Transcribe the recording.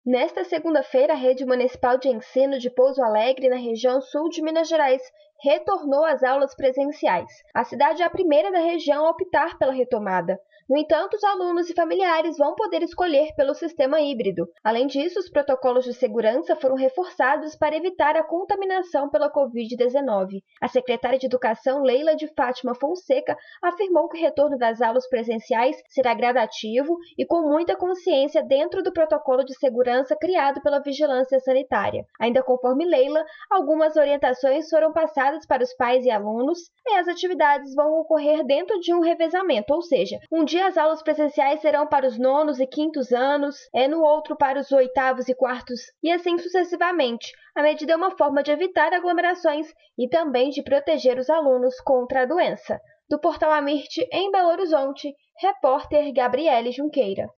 Nesta segunda-feira, a Rede Municipal de Ensino de Pouso Alegre, na região sul de Minas Gerais, retornou às aulas presenciais. A cidade é a primeira da região a optar pela retomada. No entanto, os alunos e familiares vão poder escolher pelo sistema híbrido. Além disso, os protocolos de segurança foram reforçados para evitar a contaminação pela Covid-19. A secretária de Educação, Leila de Fátima Fonseca, afirmou que o retorno das aulas presenciais será gradativo e com muita consciência dentro do protocolo de segurança criado pela Vigilância Sanitária. Ainda conforme Leila, algumas orientações foram passadas para os pais e alunos, e as atividades vão ocorrer dentro de um revezamento, ou seja, um dia as aulas presenciais serão para os nonos e quintos anos, no outro para os oitavos e quartos, e assim sucessivamente. A medida é uma forma de evitar aglomerações e também de proteger os alunos contra a doença. Do Portal Amirte, em Belo Horizonte, repórter Gabriele Junqueira.